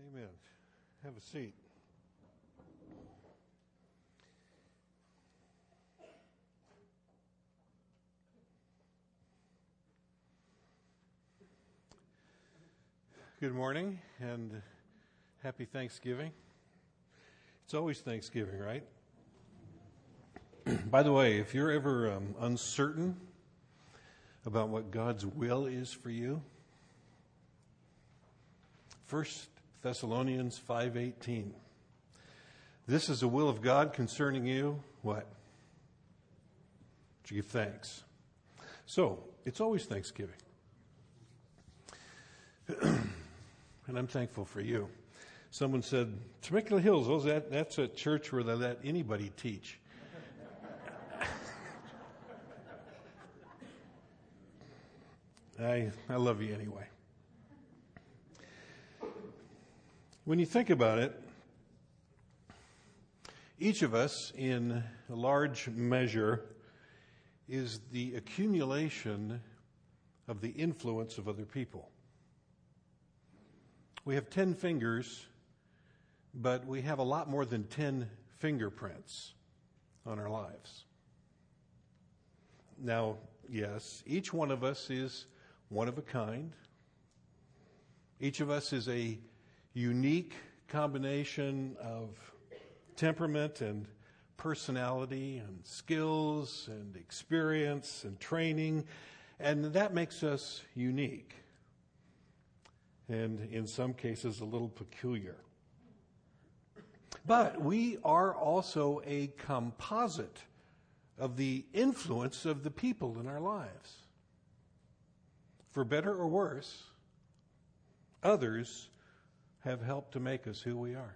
Amen. Have a seat. Good morning and happy Thanksgiving. It's always Thanksgiving, right? By the way, if you're ever uncertain about what God's will is for you, 1 Thessalonians 5:18. This is the will of God concerning you, what? To give thanks. So, it's always Thanksgiving. And I'm thankful for you. Someone said, Temecula Hills, that's a church where they let anybody teach. I love you anyway. When you think about it, each of us, in a large measure, is the accumulation of the influence of other people. We have 10 fingers, but we have a lot more than 10 fingerprints on our lives. Now, yes, each one of us is one of a kind. Each of us is a unique combination of temperament and personality and skills and experience and training, and that makes us unique. And in some cases, a little peculiar. But we are also a composite of the influence of the people in our lives. For better or worse, others have helped to make us who we are.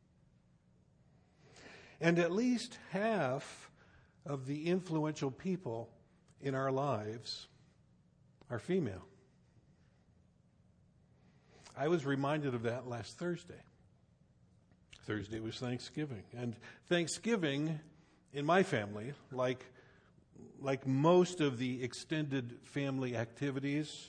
And at least half of the influential people in our lives are female. I was reminded of that last Thursday. Thursday was Thanksgiving. And Thanksgiving in my family, like most of the extended family activities,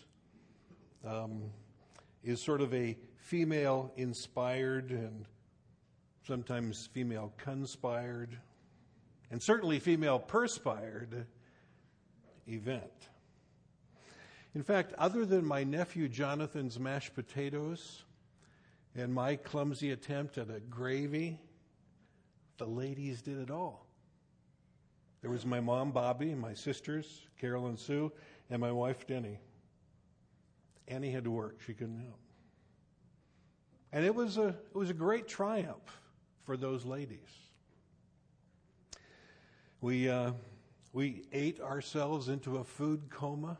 is sort of a female-inspired and sometimes female-conspired and certainly female-perspired event. In fact, other than my nephew Jonathan's mashed potatoes and my clumsy attempt at a gravy, the ladies did it all. There was my mom, Bobby, and my sisters, Carol and Sue, and my wife, Denny. Annie had to work. She couldn't help. And it was a great triumph for those ladies. We ate ourselves into a food coma.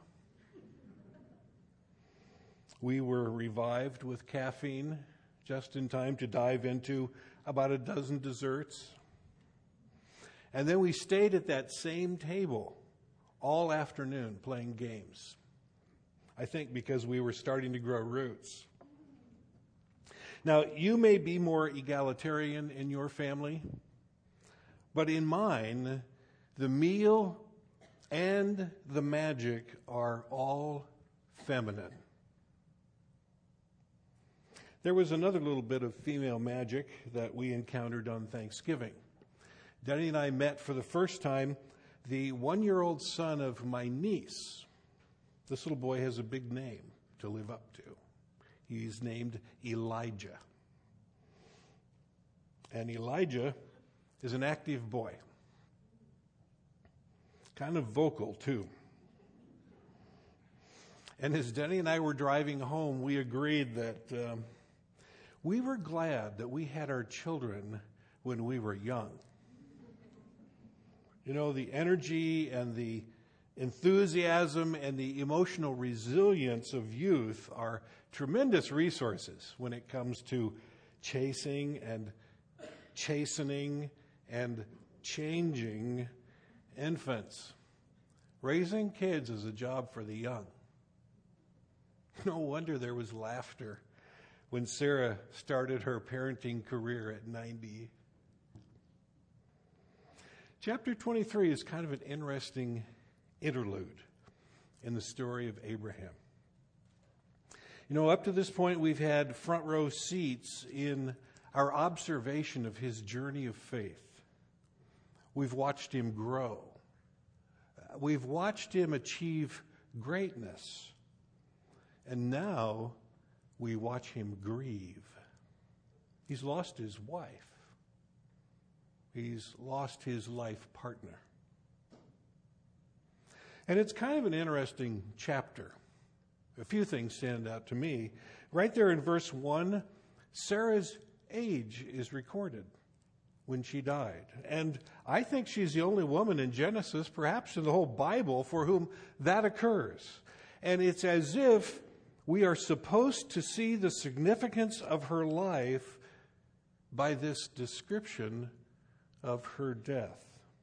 We were revived with caffeine just in time to dive into about a dozen desserts. And then we stayed at that same table all afternoon playing games. I think because we were starting to grow roots. Now, you may be more egalitarian in your family, but in mine, the meal and the magic are all feminine. There was another little bit of female magic that we encountered on Thanksgiving. Denny and I met for the first time the 1-year-old son of my niece. This little boy has a big name to live up to. He's named Elijah. And Elijah is an active boy. Kind of vocal, too. And as Denny and I were driving home, we agreed that we were glad that we had our children when we were young. You know, the energy and the enthusiasm and the emotional resilience of youth are tremendous resources when it comes to chasing and chastening and changing infants. Raising kids is a job for the young. No wonder there was laughter when Sarah started her parenting career at 90. Chapter 23 is kind of an interesting interlude in the story of Abraham. Up to this point, we've had front row seats in our observation of his journey of faith. We've watched him grow. We've watched him achieve greatness. And now we watch him grieve. He's lost his wife. He's lost his life partner. And it's kind of an interesting chapter. A few things stand out to me. Right there in verse 1, Sarah's age is recorded when she died. And I think she's the only woman in Genesis, perhaps in the whole Bible, for whom that occurs. And it's as if we are supposed to see the significance of her life by this description of her death.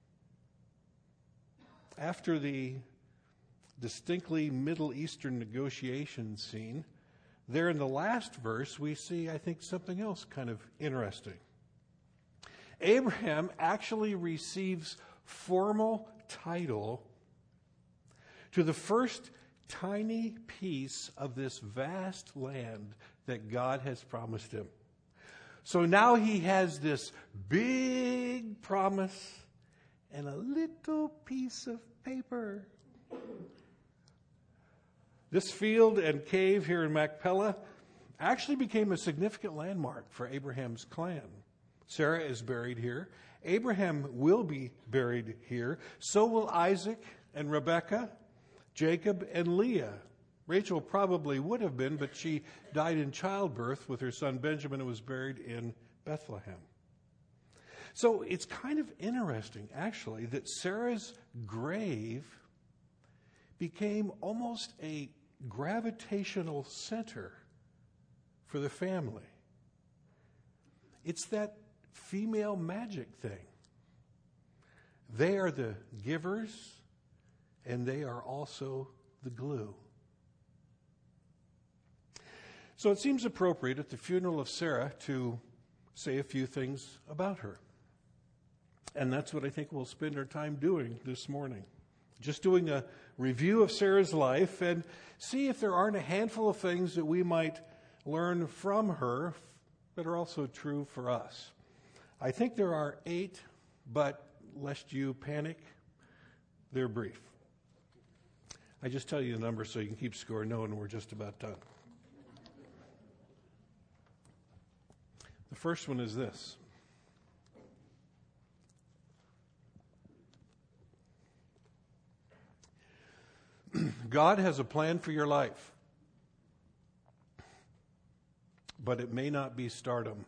After the distinctly Middle Eastern negotiation scene, there in the last verse we see, I think, something else kind of interesting. Abraham actually receives formal title to the first tiny piece of this vast land that God has promised him. So now he has this big promise and a little piece of paper. This field and cave here in Machpelah actually became a significant landmark for Abraham's clan. Sarah is buried here. Abraham will be buried here. So will Isaac and Rebekah, Jacob and Leah. Rachel probably would have been, but she died in childbirth with her son Benjamin and was buried in Bethlehem. So it's kind of interesting, actually, that Sarah's grave became almost a gravitational center for the family. It's that female magic thing. They are the givers, and they are also the glue. So it seems appropriate at the funeral of Sarah to say a few things about her. And that's what I think we'll spend our time doing this morning. Just doing a review of Sarah's life and see if there aren't a handful of things that we might learn from her that are also true for us. I think there are 8, but lest you panic, they're brief. I just tell you the number so you can keep score knowing we're just about done. The first one is this. God has a plan for your life, but it may not be stardom.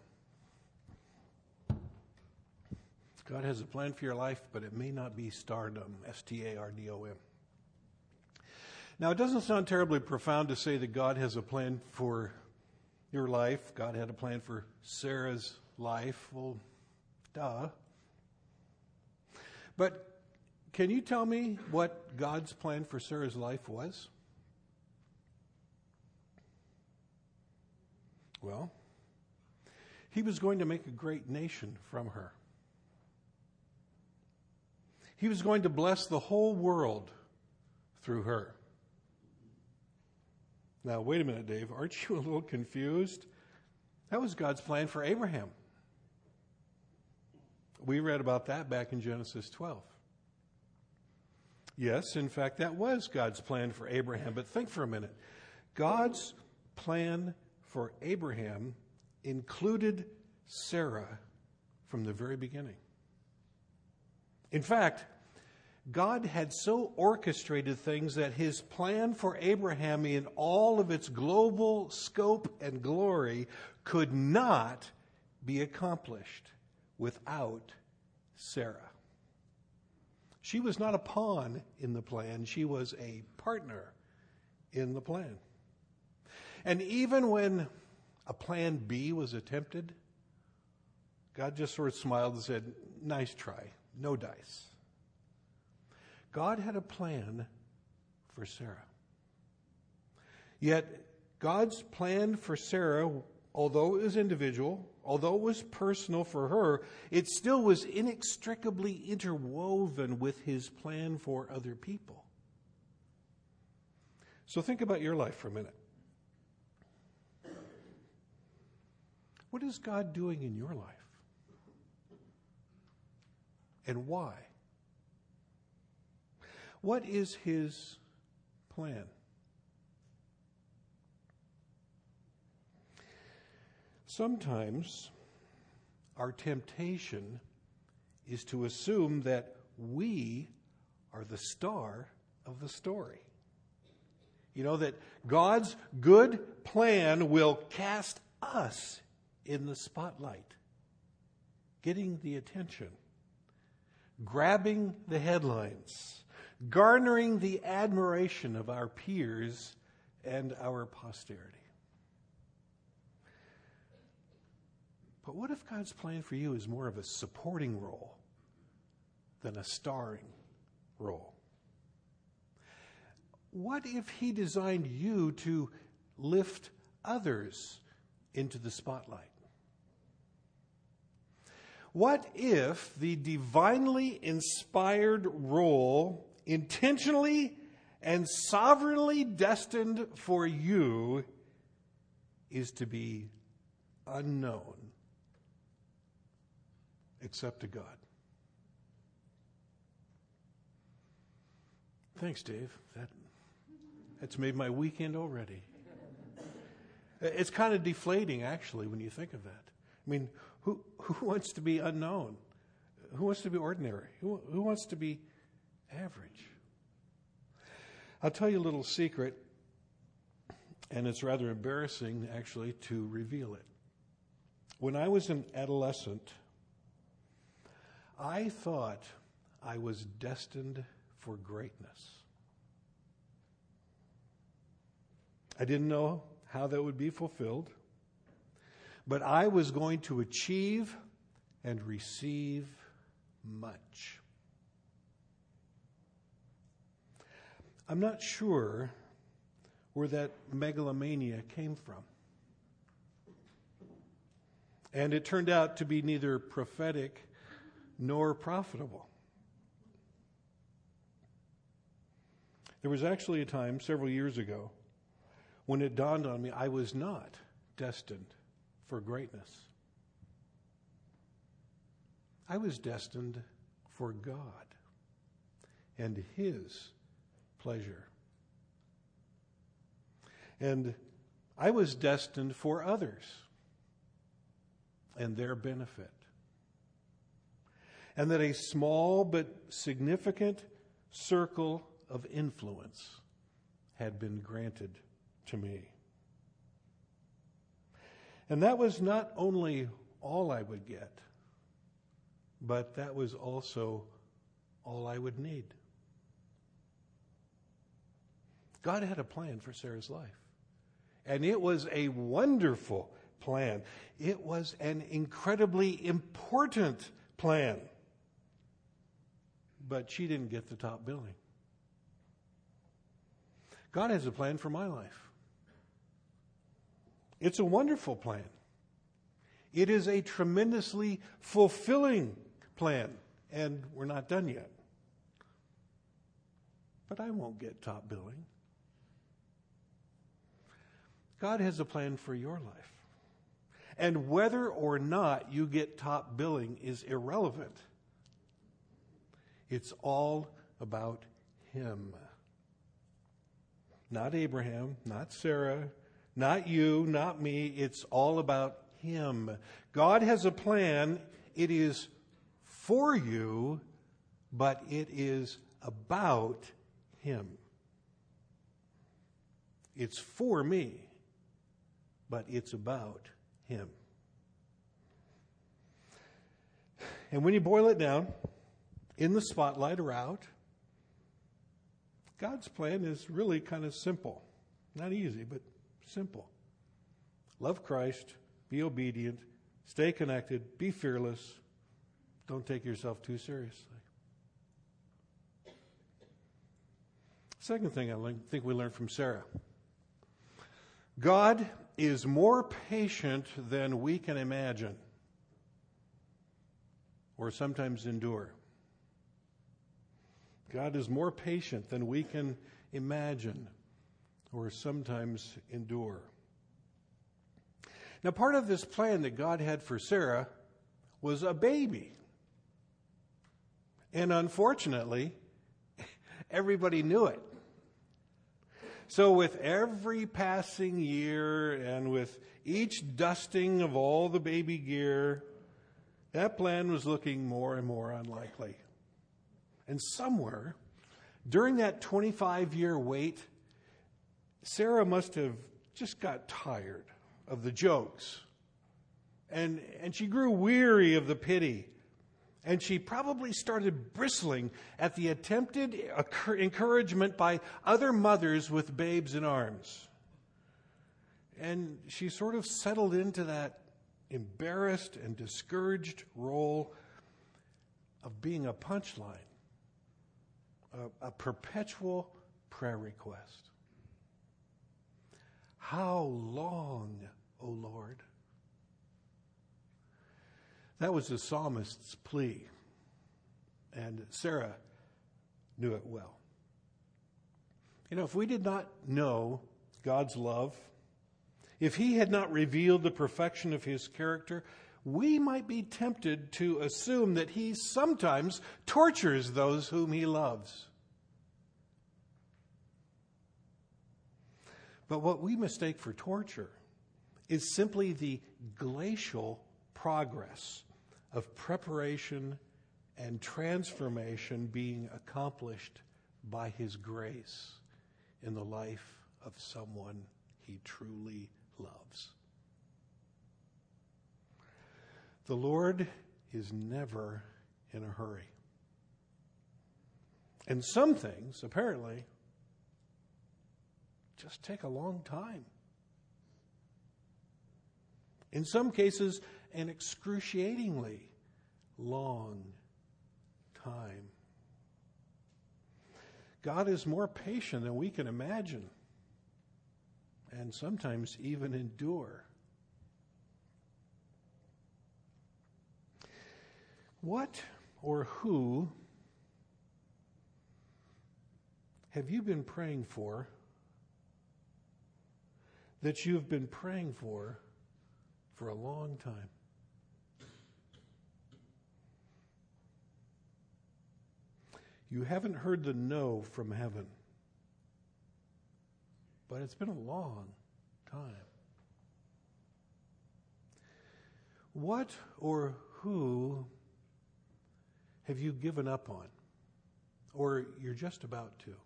God has a plan for your life, but it may not be stardom, S-T-A-R-D-O-M. Now, it doesn't sound terribly profound to say that God has a plan for your life. God had a plan for Sarah's life. Well, duh. But can you tell me what God's plan for Sarah's life was? Well, he was going to make a great nation from her. He was going to bless the whole world through her. Now, wait a minute, Dave. Aren't you a little confused? That was God's plan for Abraham. We read about that back in Genesis 12. Yes, in fact, that was God's plan for Abraham. But think for a minute. God's plan for Abraham included Sarah from the very beginning. In fact, God had so orchestrated things that his plan for Abraham in all of its global scope and glory could not be accomplished without Sarah. She was not a pawn in the plan. She was a partner in the plan. And even when a plan B was attempted, God just sort of smiled and said, nice try, no dice. God had a plan for Sarah. Yet God's plan for Sarah, although it was individual, although it was personal for her, it still was inextricably interwoven with his plan for other people. So think about your life for a minute. What is God doing in your life? And why? What is His plan? Sometimes our temptation is to assume that we are the star of the story. You know, that God's good plan will cast us in the spotlight, getting the attention, grabbing the headlines, garnering the admiration of our peers and our posterity. But what if God's plan for you is more of a supporting role than a starring role? What if He designed you to lift others into the spotlight? What if the divinely inspired role intentionally and sovereignly destined for you is to be unknown except to God? Thanks, Dave. That's made my weekend already. It's kind of deflating, actually, when you think of that. I mean, who wants to be unknown? Who wants to be ordinary? Who wants to be average? I'll tell you a little secret, and it's rather embarrassing, actually, to reveal it. When I was an adolescent, I thought I was destined for greatness. I didn't know how that would be fulfilled, but I was going to achieve and receive much. I'm not sure where that megalomania came from. And it turned out to be neither prophetic nor profitable. There was actually a time several years ago when it dawned on me I was not destined for greatness. I was destined for God and His pleasure. And I was destined for others and their benefit. And that a small but significant circle of influence had been granted to me. And that was not only all I would get, but that was also all I would need. God had a plan for Sarah's life. And it was a wonderful plan. It was an incredibly important plan. But she didn't get the top billing. God has a plan for my life. It's a wonderful plan. It is a tremendously fulfilling plan. And we're not done yet. But I won't get top billing. God has a plan for your life. And whether or not you get top billing is irrelevant. It's all about Him. Not Abraham, not Sarah, not you, not me. It's all about Him. God has a plan. It is for you, but it is about Him. It's for me, but it's about Him. And when you boil it down, in the spotlight or out, God's plan is really kind of simple. Not easy, but simple. Love Christ, be obedient, stay connected, be fearless, don't take yourself too seriously. Second thing I think we learned from Sarah. God is more patient than we can imagine or sometimes endure. God is more patient than we can imagine or sometimes endure. Now, part of this plan that God had for Sarah was a baby. And unfortunately, everybody knew it. So with every passing year and with each dusting of all the baby gear, that plan was looking more and more unlikely. And somewhere during that 25-year wait, Sarah must have just got tired of the jokes. And she grew weary of the pity. And she probably started bristling at the attempted encouragement by other mothers with babes in arms. And she sort of settled into that embarrassed and discouraged role of being a punchline, a perpetual prayer request. How long, O Lord? That was the psalmist's plea, and Sarah knew it well. You know, if we did not know God's love, if he had not revealed the perfection of his character, we might be tempted to assume that he sometimes tortures those whom he loves. But what we mistake for torture is simply the glacial progress of preparation and transformation being accomplished by his grace in the life of someone he truly loves. The Lord is never in a hurry. And some things, apparently, just take a long time. In some cases, an excruciatingly long time. God is more patient than we can imagine, and sometimes even endure. What or who have you been praying for that you've been praying for a long time? You haven't heard the no from heaven, but it's been a long time. What or who have you given up on, or you're just about to?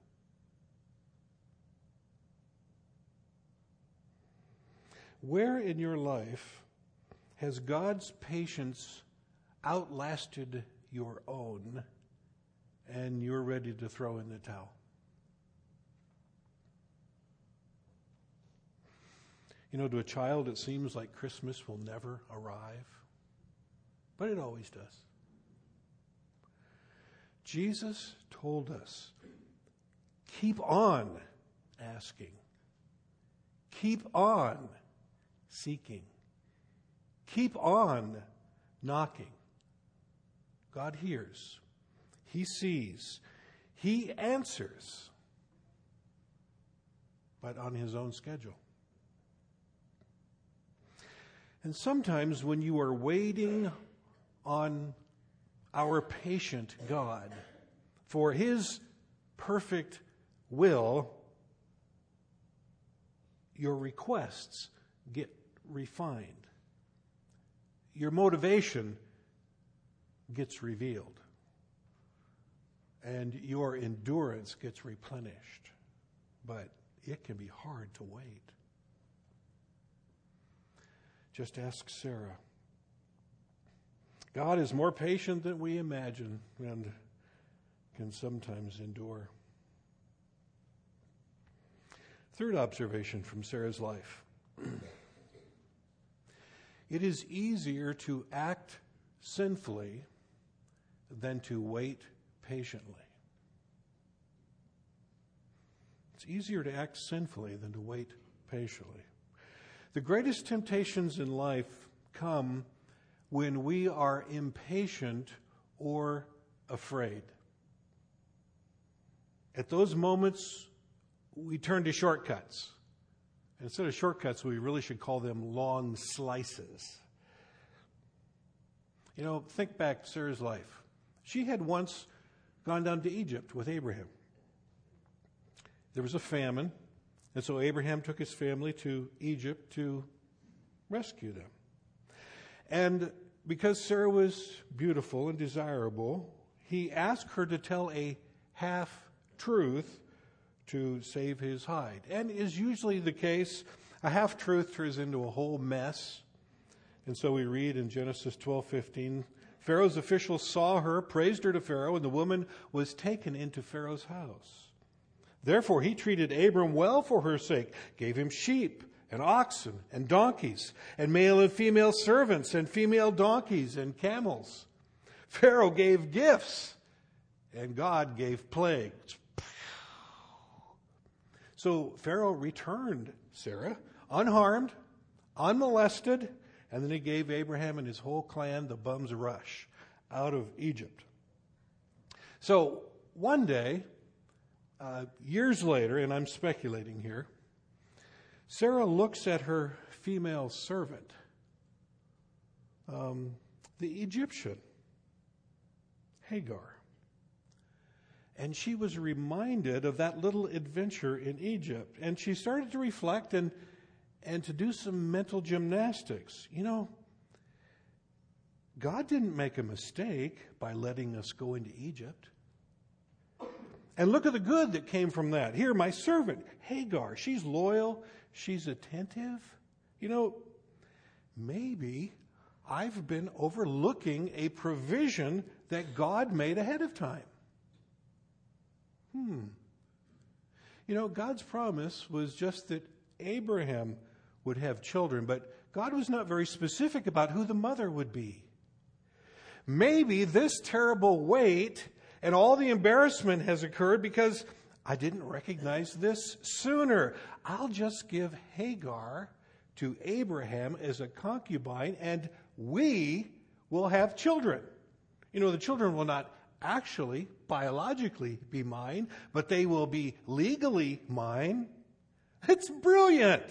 Where in your life has God's patience outlasted your own, and you're ready to throw in the towel? You know, to a child, it seems like Christmas will never arrive, but it always does. Jesus told us, keep on asking. Keep on seeking. Keep on knocking. God hears. He sees. He answers. But on his own schedule. And sometimes when you are waiting on our patient God for his perfect will, your requests get refined. Your motivation gets revealed. And your endurance gets replenished. But it can be hard to wait. Just ask Sarah. God is more patient than we imagine and can sometimes endure. Third observation from Sarah's life. It is easier to act sinfully than to wait patiently. It's easier to act sinfully than to wait patiently. The greatest temptations in life come when we are impatient or afraid. At those moments, we turn to shortcuts Instead of shortcuts, we really should call them long slices. You know, think back to Sarah's life. She had once gone down to Egypt with Abraham. There was a famine, and so Abraham took his family to Egypt to rescue them. And because Sarah was beautiful and desirable, he asked her to tell a half-truth to save his hide. And is usually the case, a half-truth turns into a whole mess. And so we read in Genesis 12:15, Pharaoh's officials saw her, praised her to Pharaoh, and the woman was taken into Pharaoh's house. Therefore he treated Abram well for her sake, gave him sheep and oxen and donkeys, and male and female servants, and female donkeys and camels. Pharaoh gave gifts, and God gave plagues. So Pharaoh returned Sarah, unharmed, unmolested, and then he gave Abraham and his whole clan the bum's rush out of Egypt. So one day, years later, and I'm speculating here, Sarah looks at her female servant, the Egyptian, Hagar. And she was reminded of that little adventure in Egypt. And she started to reflect and to do some mental gymnastics. You know, God didn't make a mistake by letting us go into Egypt. And look at the good that came from that. Here, my servant, Hagar, she's loyal, she's attentive. You know, maybe I've been overlooking a provision that God made ahead of time. You know, God's promise was just that Abraham would have children, but God was not very specific about who the mother would be. Maybe this terrible wait and all the embarrassment has occurred because I didn't recognize this sooner. I'll just give Hagar to Abraham as a concubine, and we will have children. You know, the children will not actually, biologically be mine, but they will be legally mine. It's brilliant.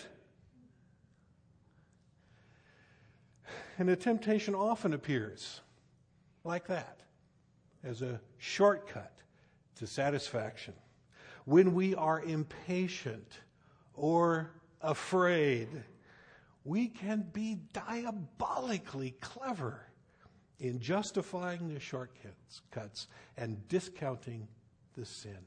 And the temptation often appears like that, as a shortcut to satisfaction. When we are impatient or afraid, we can be diabolically clever in justifying the shortcuts and discounting the sin.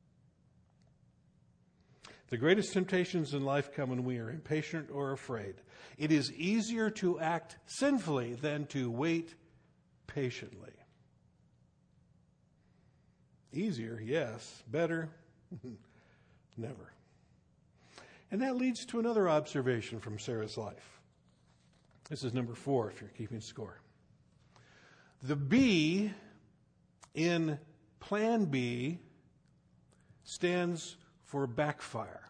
The greatest temptations in life come when we are impatient or afraid. It is easier to act sinfully than to wait patiently. Easier, yes. Better, never. And that leads to another observation from Sarah's life. This is number 4, if you're keeping score. The B in Plan B stands for backfire.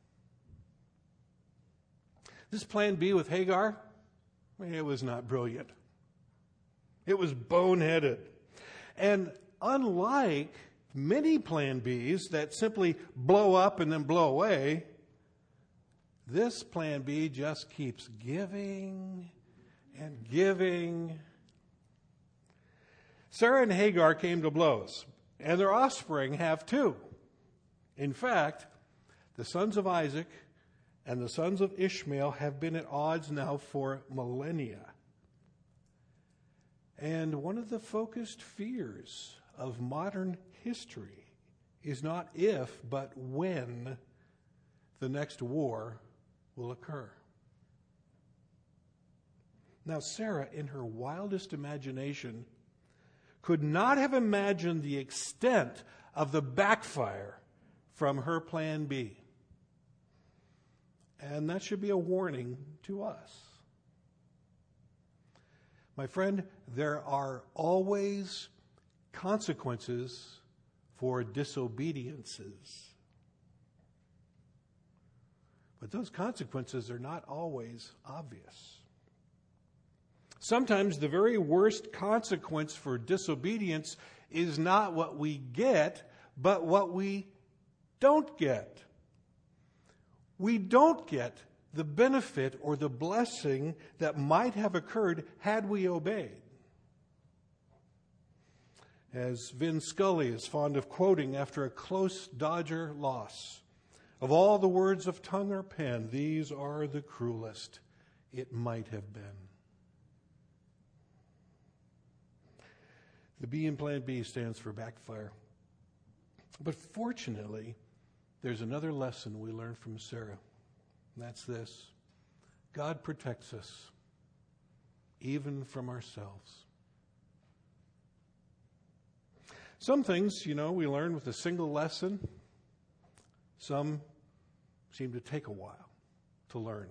This Plan B with Hagar, it was not brilliant. It was boneheaded. And unlike many Plan Bs that simply blow up and then blow away, this Plan B just keeps giving and giving. Sarah and Hagar came to blows, and their offspring have too. In fact, the sons of Isaac and the sons of Ishmael have been at odds now for millennia. And one of the focused fears of modern history is not if, but when the next war will occur. Now, Sarah, in her wildest imagination, could not have imagined the extent of the backfire from her Plan B. And that should be a warning to us. My friend, there are always consequences for disobediences. But those consequences are not always obvious. Sometimes the very worst consequence for disobedience is not what we get, but what we don't get. we don't get the benefit or the blessing that might have occurred had we obeyed. As Vin Scully is fond of quoting after a close Dodger loss, of all the words of tongue or pen, these are the cruelest it might have been. The B in Plan B stands for backfire. But fortunately, there's another lesson we learn from Sarah. And that's this: God protects us, even from ourselves. Some things, we learn with a single lesson. Some seem to take a while to learn.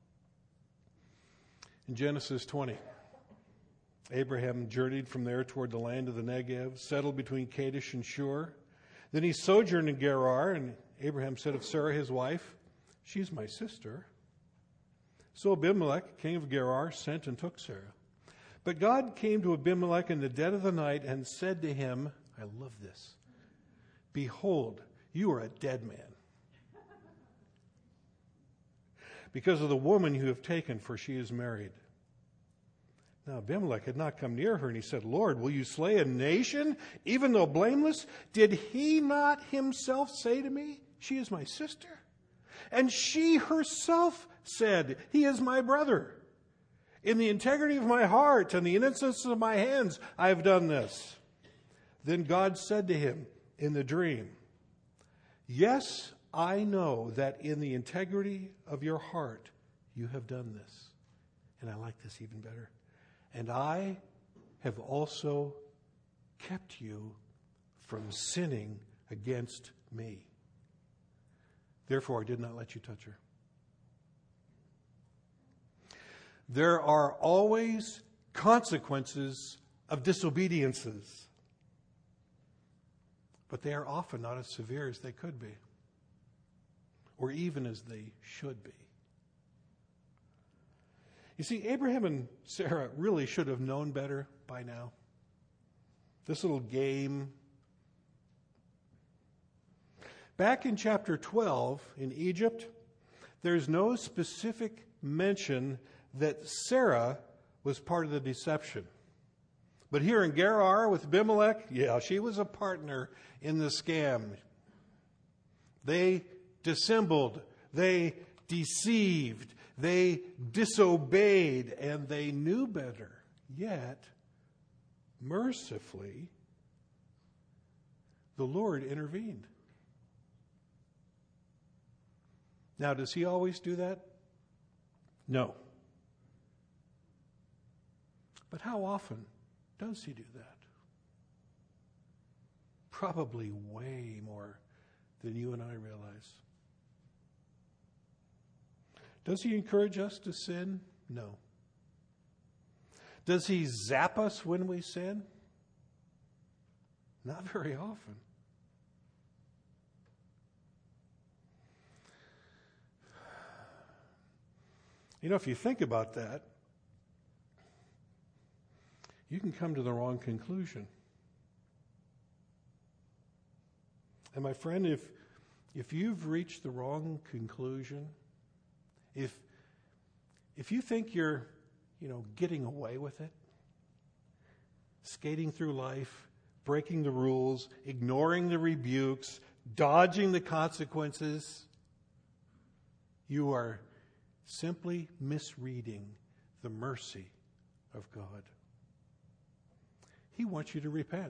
In Genesis 20, Abraham journeyed from there toward the land of the Negev, settled between Kadesh and Shur. Then he sojourned in Gerar, and Abraham said of Sarah his wife, "She's my sister." So Abimelech, king of Gerar, sent and took Sarah. But God came to Abimelech in the dead of the night and said to him, I love this, "Behold, you are a dead man, because of the woman you have taken, for she is married." Now Abimelech had not come near her, and he said, "Lord, will you slay a nation, even though blameless? Did he not himself say to me, 'She is my sister'? And she herself said, 'He is my brother.' In the integrity of my heart and the innocence of my hands, I have done this." Then God said to him in the dream, "Yes, I know that in the integrity of your heart you have done this." And I like this even better. "And I have also kept you from sinning against me. Therefore, I did not let you touch her." There are always consequences of disobediences, but they are often not as severe as they could be, or even as they should be. You see, Abraham and Sarah really should have known better by now. This little game. Back in chapter 12 in Egypt, there's no specific mention that Sarah was part of the deception. But here in Gerar with Abimelech, she was a partner in the scam. They dissembled, they deceived, they disobeyed, and they knew better. Yet, mercifully, the Lord intervened. Now, does he always do that? No. But how often does he do that? Probably way more than you and I realize. Does he encourage us to sin? No. Does he zap us when we sin? Not very often. If you think about that, you can come to the wrong conclusion. And my friend, if you've reached the wrong conclusion, if you think you're, getting away with it, skating through life, breaking the rules, ignoring the rebukes, dodging the consequences, you are simply misreading the mercy of God. He wants you to repent.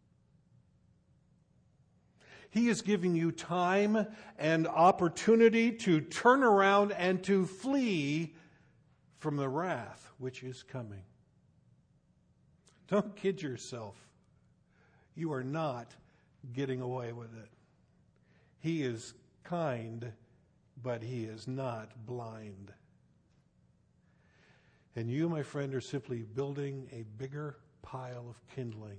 He is giving you time and opportunity to turn around and to flee from the wrath which is coming. Don't kid yourself. You are not getting away with it. He is kind, but he is not blind. And you, my friend, are simply building a bigger pile of kindling.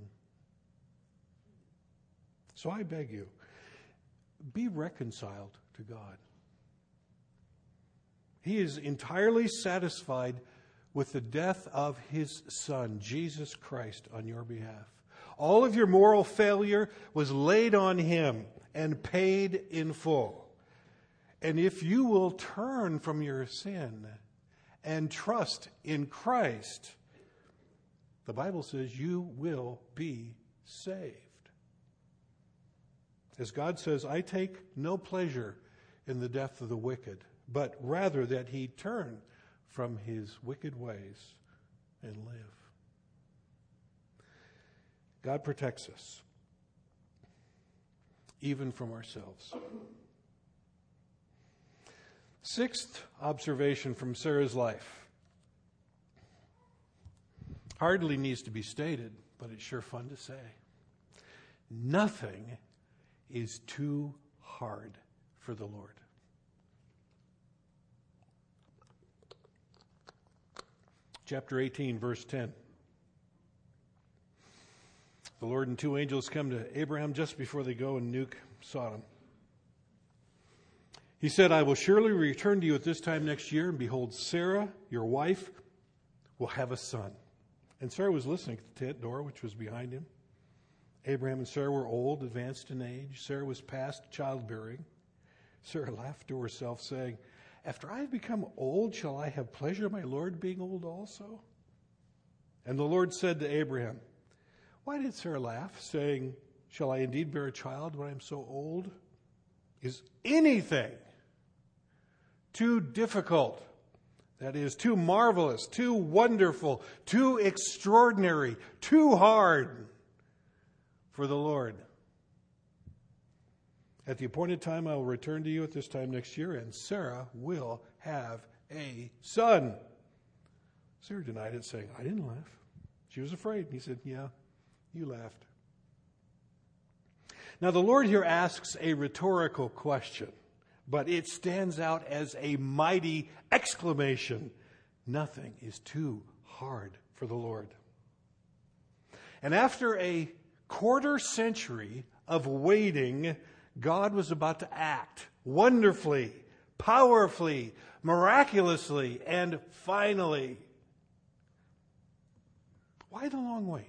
So I beg you, be reconciled to God. He is entirely satisfied with the death of his Son, Jesus Christ, on your behalf. All of your moral failure was laid on him and paid in full. And if you will turn from your sin and trust in Christ, the Bible says you will be saved. As God says, I take no pleasure in the death of the wicked, but rather that he turn from his wicked ways and live. God protects us, even from ourselves. Sixth observation from Sarah's life. Hardly needs to be stated, but it's sure fun to say. Nothing is too hard for the Lord. Chapter 18, verse 10. The Lord and two angels come to Abraham just before they go and nuke Sodom. He said, I will surely return to you at this time next year, and behold, Sarah, your wife, will have a son. And Sarah was listening at the tent door, which was behind him. Abraham and Sarah were old, advanced in age. Sarah was past childbearing. Sarah laughed to herself, saying, after I have become old, shall I have pleasure in my Lord being old also? And the Lord said to Abraham, why did Sarah laugh, saying, shall I indeed bear a child when I am so old? Is anything too difficult, that is, too marvelous, too wonderful, too extraordinary, too hard for the Lord? At the appointed time, I will return to you at this time next year, and Sarah will have a son. Sarah denied it, saying, I didn't laugh. She was afraid. And he said, yeah, you laughed. Now, the Lord here asks a rhetorical question, but it stands out as a mighty exclamation. Nothing is too hard for the Lord. And after a quarter century of waiting, God was about to act wonderfully, powerfully, miraculously, and finally. Why the long wait?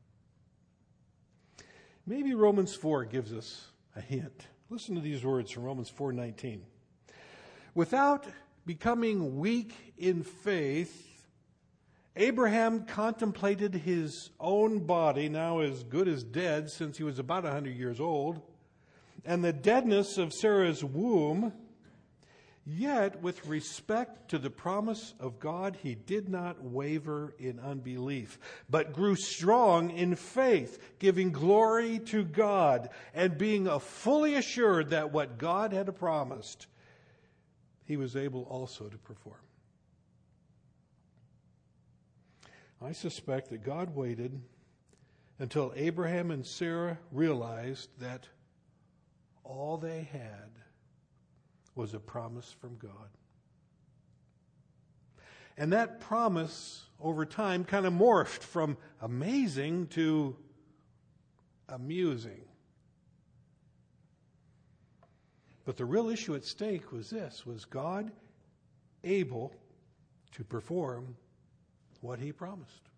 Maybe Romans 4 gives us a hint. Listen to these words from Romans 4:19. Without becoming weak in faith, Abraham contemplated his own body, now as good as dead since he was about 100 years old, and the deadness of Sarah's womb. Yet, with respect to the promise of God, he did not waver in unbelief, but grew strong in faith, giving glory to God, and being fully assured that what God had promised, he was able also to perform. I suspect that God waited until Abraham and Sarah realized that all they had was a promise from God. And that promise over time kind of morphed from amazing to amusing. But the real issue at stake was this: was God able to perform what he promised?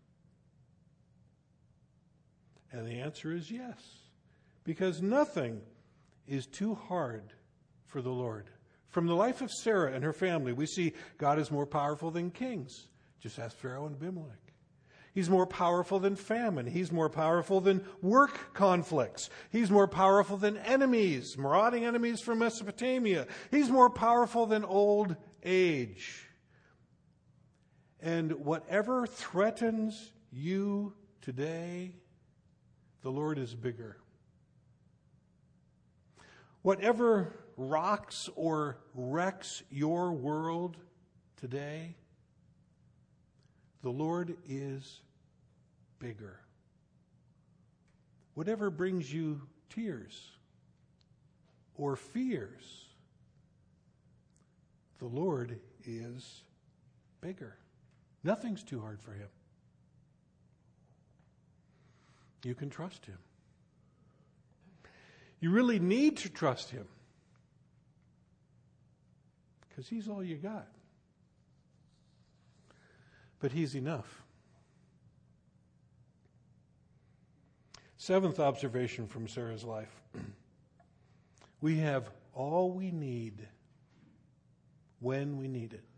And the answer is yes, because nothing is too hard for the Lord. From the life of Sarah and her family, we see God is more powerful than kings. Just ask Pharaoh and Abimelech. He's more powerful than famine. He's more powerful than work conflicts. He's more powerful than enemies, marauding enemies from Mesopotamia. He's more powerful than old age. And whatever threatens you today, the Lord is bigger. Whatever rocks or wrecks your world today, the Lord is bigger. Whatever brings you tears or fears, the Lord is bigger. Nothing's too hard for him. You can trust him. You really need to trust him, because he's all you got. But he's enough. Seventh observation from Sarah's life. We have all we need when we need it.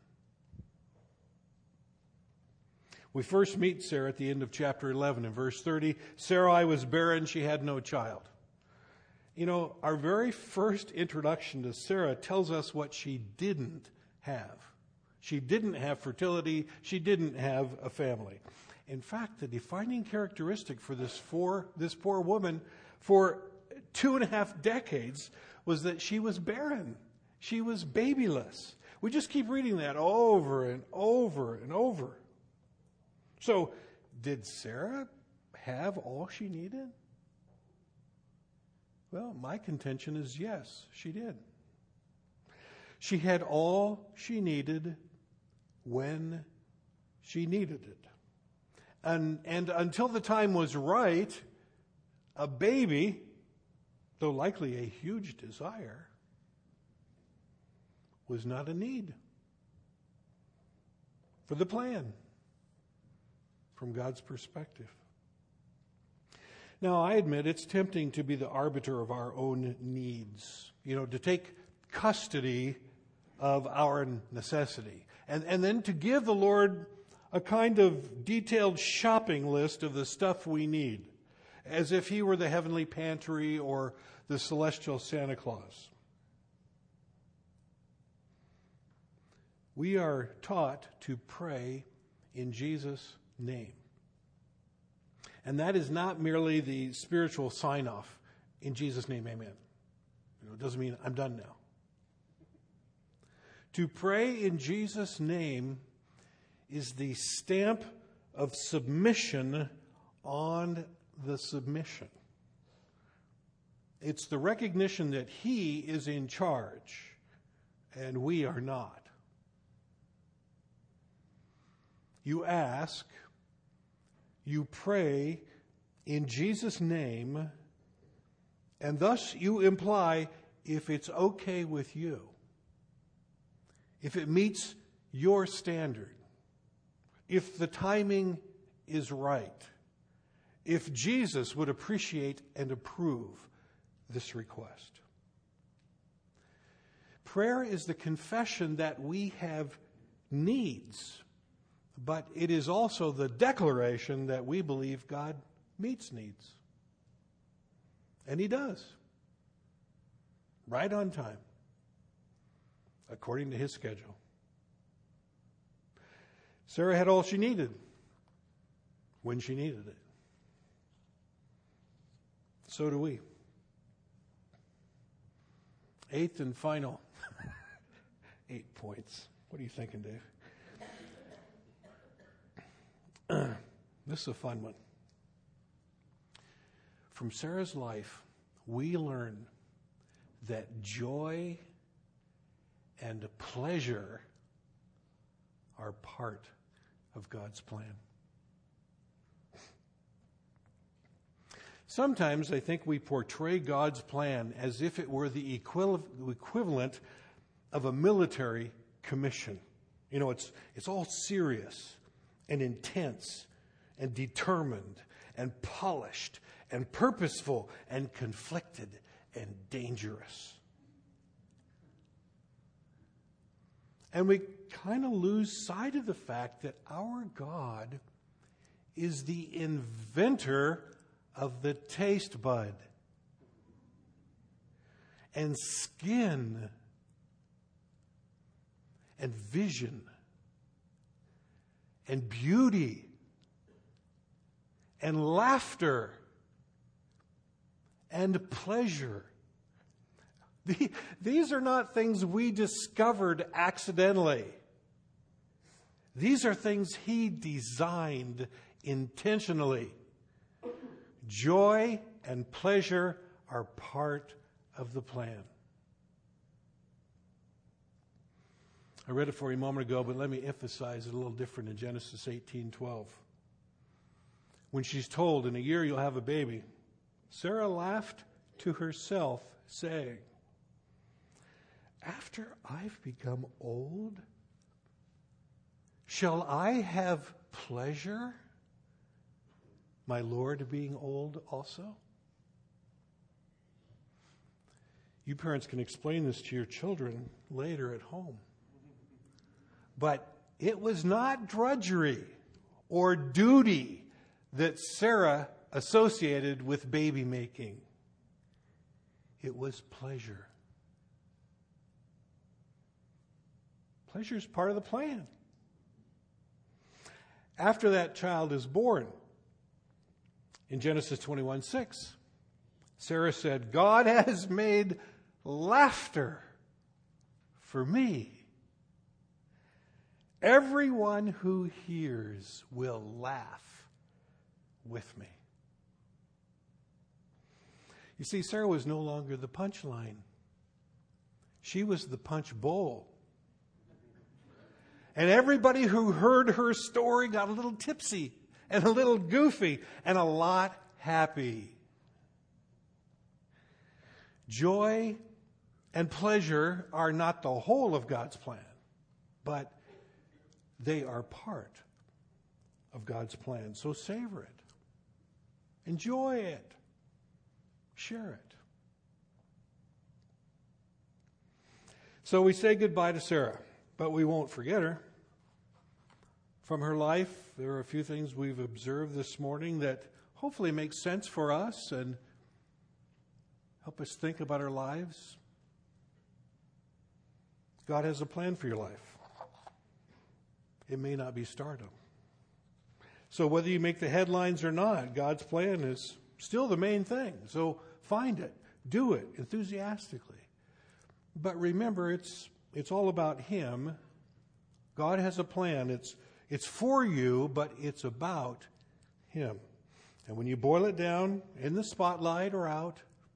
We first meet Sarah at the end of chapter 11 in verse 30. Sarai was barren, she had no child. You know, our very first introduction to Sarah tells us what she didn't have. She didn't have fertility. She didn't have a family. In fact, the defining characteristic for this poor woman for 2.5 decades was that she was barren. She was babyless. We just keep reading that over and over and over. So, did Sarah have all she needed? Well, my contention is yes, she did. She had all she needed when she needed it. And until the time was right, a baby, though likely a huge desire, was not a need for the plan from God's perspective. Now, I admit it's tempting to be the arbiter of our own needs, to take custody of our necessity, and then to give the Lord a kind of detailed shopping list of the stuff we need, as if he were the heavenly pantry or the celestial Santa Claus. We are taught to pray in Jesus' name. And that is not merely the spiritual sign-off, in Jesus' name, amen. It doesn't mean I'm done now. To pray in Jesus' name is the stamp of submission on the submission. It's the recognition that he is in charge and we are not. You ask, you pray in Jesus' name, and thus you imply if it's okay with you, if it meets your standard, if the timing is right, if Jesus would appreciate and approve this request. Prayer is the confession that we have needs, but it is also the declaration that we believe God meets needs. And he does. Right on time. According to his schedule. Sarah had all she needed when she needed it. So do we. Eighth and final 8 points. What are you thinking, Dave? This is a fun one. From Sarah's life, we learn that joy and pleasure are part of God's plan. Sometimes I think we portray God's plan as if it were the equivalent of a military commission. It's all serious and intense and determined and polished and purposeful and conflicted and dangerous. And we kind of lose sight of the fact that our God is the inventor of the taste bud and skin and vision and beauty and laughter and pleasure. These are not things we discovered accidentally. These are things he designed intentionally. Joy and pleasure are part of the plan. I read it for you a moment ago, but let me emphasize it a little different in Genesis 18:12. When she's told, in a year you'll have a baby, Sarah laughed to herself, saying, after I've become old, shall I have pleasure, my Lord being old also? You parents can explain this to your children later at home. But it was not drudgery or duty that Sarah associated with baby making. It was pleasure. Pleasure is part of the plan. After that child is born, in Genesis 21:6, Sarah said, God has made laughter for me. Everyone who hears will laugh with me. You see, Sarah was no longer the punchline. She was the punch bowl. And everybody who heard her story got a little tipsy and a little goofy and a lot happy. Joy and pleasure are not the whole of God's plan, but they are part of God's plan. So savor it. Enjoy it. Share it. So we say goodbye to Sarah, but we won't forget her. From her life, there are a few things we've observed this morning that hopefully make sense for us and help us think about our lives. God has a plan for your life. It may not be stardom. So whether you make the headlines or not, God's plan is still the main thing. So find it. Do it enthusiastically. But remember, it's all about Him. God has a plan. It's for you, but it's about Him. And when you boil it down in the spotlight or out,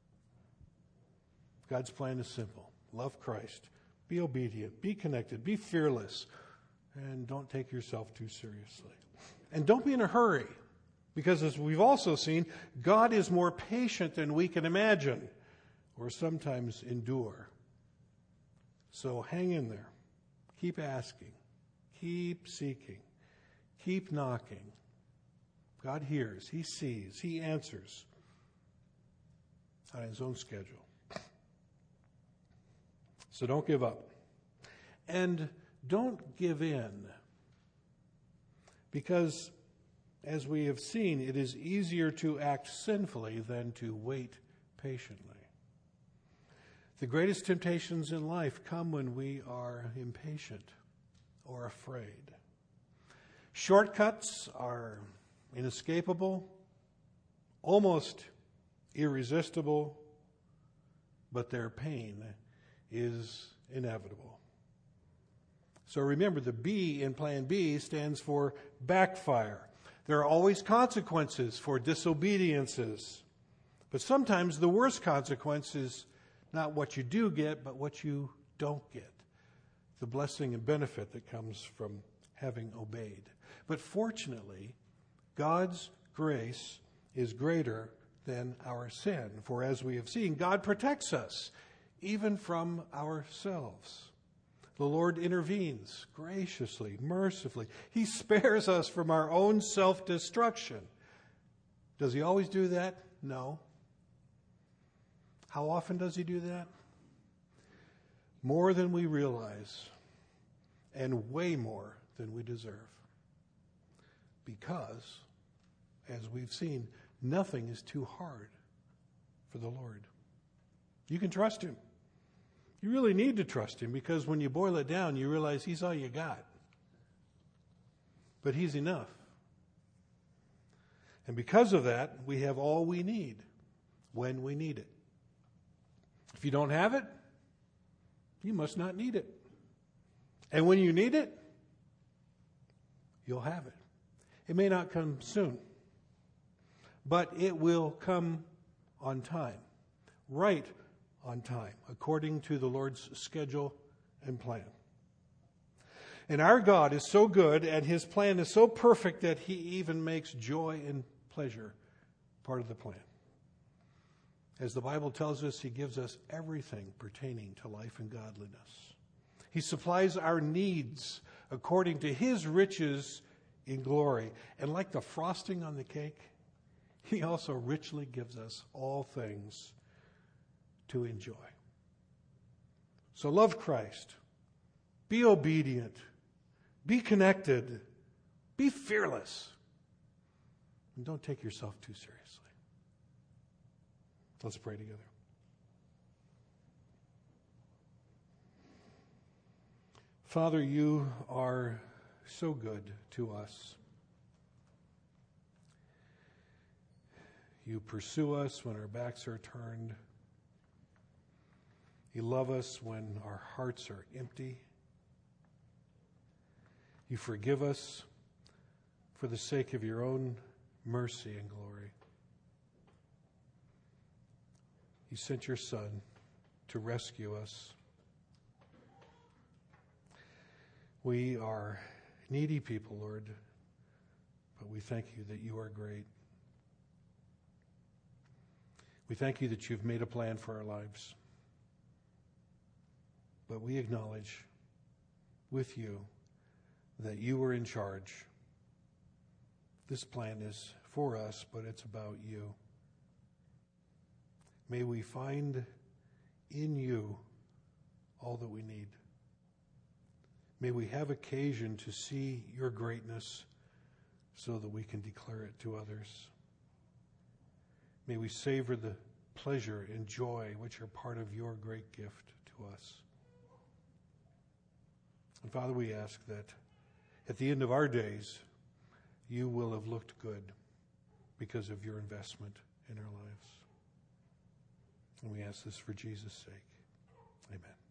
God's plan is simple. Love Christ. Be obedient. Be connected. Be fearless. And don't take yourself too seriously. And don't be in a hurry. Because as we've also seen, God is more patient than we can imagine or sometimes endure. So hang in there. Keep asking. Keep seeking. Keep knocking. God hears. He sees. He answers on His own schedule. So don't give up. And don't give in. Because, as we have seen, it is easier to act sinfully than to wait patiently. The greatest temptations in life come when we are impatient or afraid. Shortcuts are inescapable, almost irresistible, but their pain is inevitable. So remember, the B in Plan B stands for backfire. There are always consequences for disobediences. But sometimes the worst consequence is not what you do get, but what you don't get. The blessing and benefit that comes from having obeyed. But fortunately, God's grace is greater than our sin. For as we have seen, God protects us, even from ourselves. The Lord intervenes graciously, mercifully. He spares us from our own self-destruction. Does He always do that? No. How often does He do that? More than we realize, and way more than we deserve. Because, as we've seen, nothing is too hard for the Lord. You can trust Him. You really need to trust Him, because when you boil it down, you realize He's all you got. But He's enough. And because of that, we have all we need when we need it. If you don't have it, you must not need it. And when you need it, you'll have it. It may not come soon, but it will come on time, right on time, according to the Lord's schedule and plan. And our God is so good, and His plan is so perfect, that He even makes joy and pleasure part of the plan. As the Bible tells us, He gives us everything pertaining to life and godliness. He supplies our needs according to His riches in glory. And like the frosting on the cake, He also richly gives us all things to enjoy. So love Christ. Be obedient. Be connected. Be fearless. And don't take yourself too seriously. Let's pray together. Father, you are so good to us. You pursue us when our backs are turned. You love us when our hearts are empty. You forgive us for the sake of your own mercy and glory. You sent your Son to rescue us. We are needy people, Lord, but we thank you that you are great. We thank you that you've made a plan for our lives. But we acknowledge with you that you are in charge. This plan is for us, but it's about you. May we find in you all that we need. May we have occasion to see your greatness so that we can declare it to others. May we savor the pleasure and joy which are part of your great gift to us. And Father, we ask that at the end of our days, you will have looked good because of your investment in our lives. And we ask this for Jesus' sake. Amen.